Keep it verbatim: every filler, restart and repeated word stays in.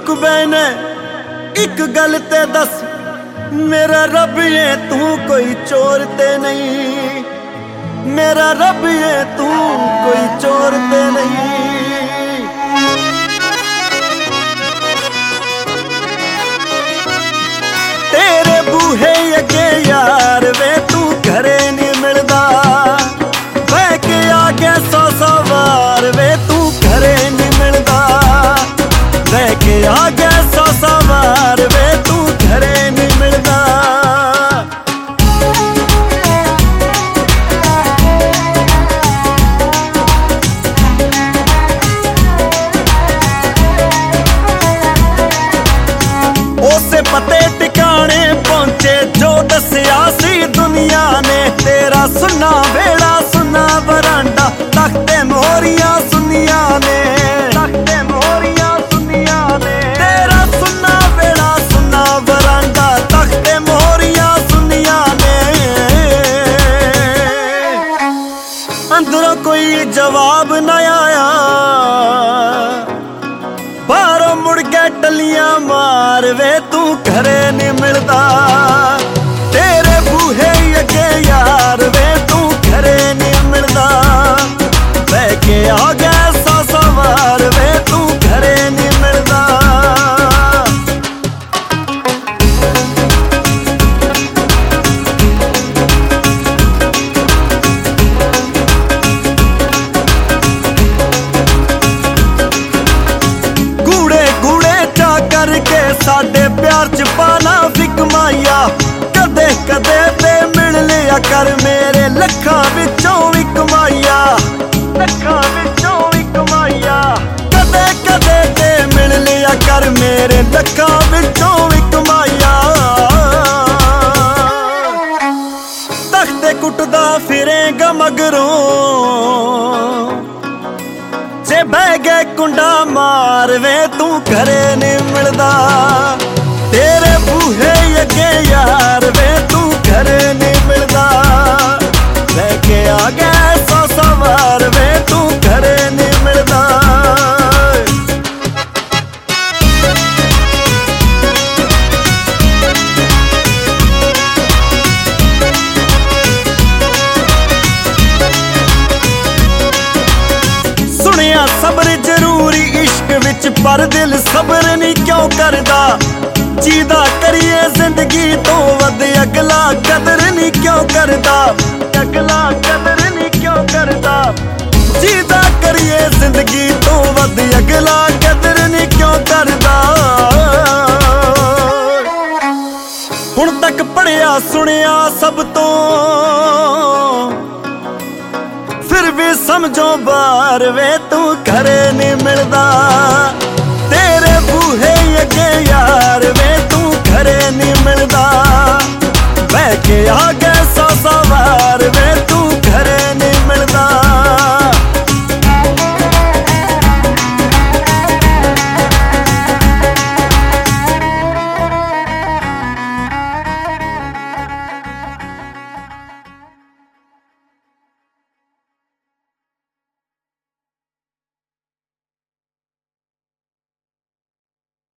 रुक बैने एक गल ते दस, मेरा रब ये तू कोई चोर ते नहीं, मेरा रब ये तू कोई चोर ते नहीं। तेरे बूहे अगे यार वे तू घरे नहीं मिलदा, बह के आ गया सौ सौ वार वे तू घरे नहीं मिलदा, बह के आ गया सौ सौ वार वे तू घरे नहीं मिलदा। उसे पते टिकाने पहुंचे जो दसिया सी दुनिया ने, तेरा सुना वेड़ा सुना बरांडा तख्ते मोहरियां सुनिया ने, तख्ते मोहरियां सुनिया ने। तेरा सुना वेड़ा सुना बरांडा तख्ते मोहरियां सुनिया ने। अंदरों कोई जवाब न आया, बाहरों मुड़ के टलियां मार वे तू घरे नहीं मिलदा। तेरे बूहे अगे यार वे तू घरे नहीं मिलदा, बह के आ गया सौ सौ वार वे तू घरे नहीं मिलदा। गूड़े गूड़े चा करके साडे प्यार च पाना फिकमाया, कदे कदे ते मिल लिया कर मेरे लखां विचों भी कमाइया, लखां विचों भी कमाइया। कदे कदे ते मिल लिया कर मेरे लखां विचों भी कमाइया। तख्ते कुटदा फिरेगा मगरों, जे बह गए कुंडा मार वे तू घरे नहीं मिलदा। तेरे बूहे अगे यार वे तू घरे नहीं मिलदा, लेके आ गया सौ सौ वार वे तू घरे नहीं मिलदा। सुनिया सबर जरूरी इश्क विच पर दिल सबर नहीं क्यों करदा, जीदा करिए जिंदगी तो वध अगला कदर नहीं क्यों करदा, अगला कदर नहीं क्यों करदा। जीदा करिए जिंदगी तो वध अगला कदर नहीं क्यों करदा। हुण तक पढ़िया सुनिया सब तो, फिर भी समझो बार वे तू घरे नहीं मिलदा।